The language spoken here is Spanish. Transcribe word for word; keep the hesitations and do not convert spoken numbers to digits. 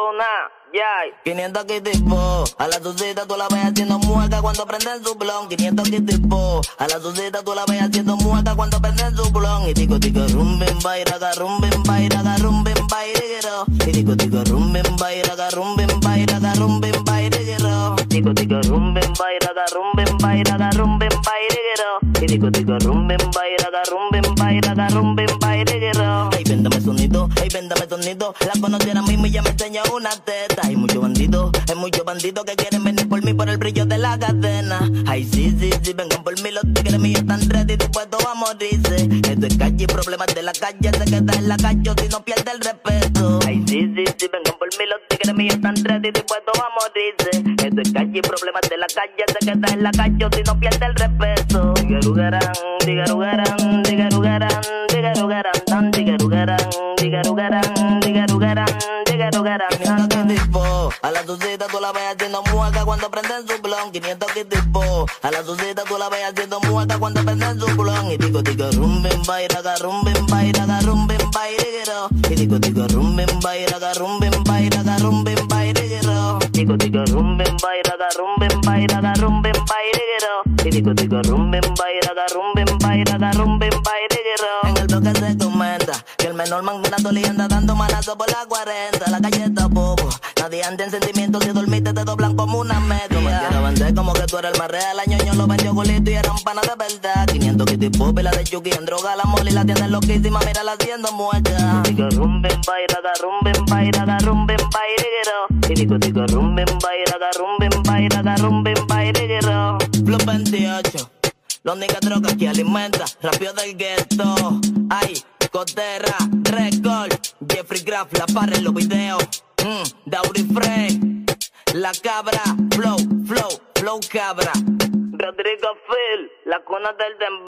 nada, ya. quinientos tipo, a la tucita tú la ves haciendo mueca cuando prenden su blon. quinientos tipo, a la tucita tú la ves haciendo mueca cuando prenden su blon. Y tico tico rumbin bairaga, rumbin bairaga, rumbin bairiguero. Y tico tico rumbin bairaga, rumbin bairaga, rumbin bairiguero. Tico tico rumbin bairaga, rumbin bairaga, rumbin bairiguero. Y tico tico rumbin bairaga, rumbin bairaga, rumbin bairiguero. Ay, véndame sonido, ay, véndame sonido. La conociera mismo y ya me enseñó una teta. Hay muchos bandidos, hay muchos bandidos que quieren venir por mí por el brillo de la cadena. Ay, sí, sí, sí, vengan por mí, los tigres míos están ready, dispuestos a morirse. Esto es calle y problemas de la calle, se queda en la calle si no pierde el respeto. Ay, sí, sí, sí, vengan por mí, los tigres míos están ready, dispuestos a morirse. Esto es calle y problemas de la calle, se queda en la calle si no pierde el respeto. Digarugaran, digarugaran, digarugaran, digarugaran, tan digarugaran, digarugaran, digarugaran, digarugaran. quinientos tipo, a la tucita tú la ves haciendo mueca cuando prenden su blon. quinientos tipo, a la tucita tú la ves haciendo mueca cuando prenden su blon. Y tico tico rumbin bairaga, rumbin bairaga, rumbin bairiguero. Y tico tico rumbin bairaga, rumbin bairaga, rumbin bairiguero. Tico tico rumbin bairaga, rumbin bairaga, rumbin bairiguero. Y tico tico rumbin bairaga, rumbin bairaga, rumbin bairiguero. En el bloque se comenta que el menor mangunato le anda dando manazo por la cuarenta. La calle está bobo, nadie anda en sentimientos. Si dormiste te doblan como una media. Me quiero vender como que tú eres el más real. A ñoño lo vendió culito y eran panas de verdad. quinientos kitty pop y la de Chucky en droga. La mole y la tienda loquísima, mírala haciendo mueca. Tico rumbin bairaga, rumbin bairaga, rumbin bairiguero. Y tico tico rumbin bairaga, rumbin bairaga, rumbin bairiguero. Flow veintiocho, los niggas drogas que alimenta, rápido del gueto. Ay, Cotera, Record, Jeffrey Graff, la parra en los videos. Mm, Dauri Frey, la cabra, flow, flow, flow cabra. Rodrigo Phil, la cuna del dembow.